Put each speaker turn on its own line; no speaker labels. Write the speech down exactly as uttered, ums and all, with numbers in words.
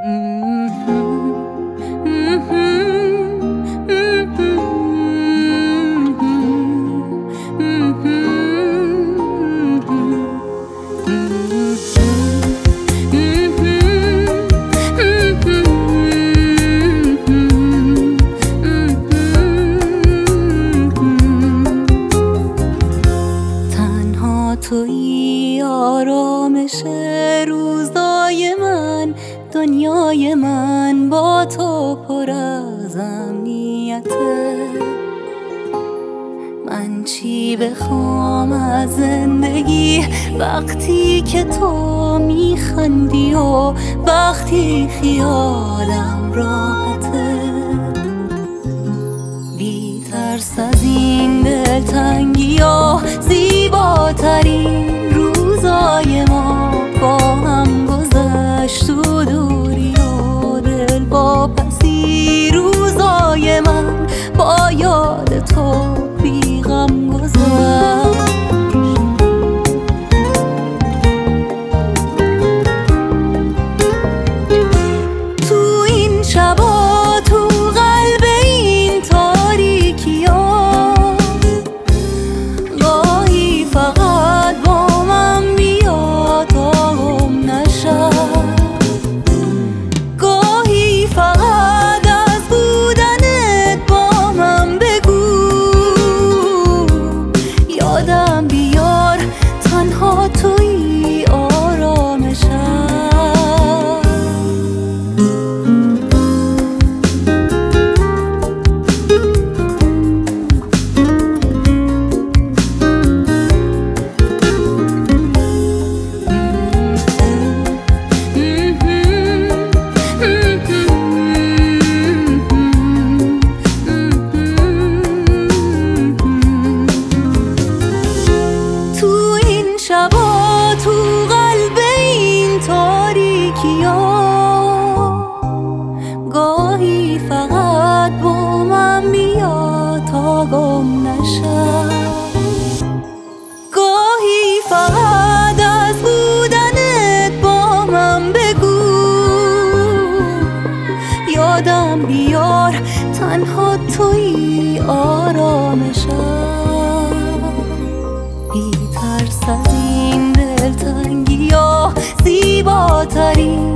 تویی آرامش روزای من، دنیای من با تو پر از امنیته. من چی بخوام از زندگی وقتی که تو میخندی و وقتی خیالم راحته. بی ترس از این دلتنگی ها، زیباترین روزای ما با هم گذشت و دوری و دل واپسی. روزای من با یاد تو بی غم گذشت. تو این شبا تو قلب این تاریکی ها، گاهی فقط با من بیا تا گم نشم. گاهی فقط از بودنت با من بگو، یادم بیار تنها توی آرامشم. شبا تو قلب این تاریکی ها، گاهی فقط با من بیا تا گم نشم. گاهی فقط از بودنت با من بگو، یادم بیار تنها توی آرامشم. بی ترس از این دلتنگی ها، زیباترین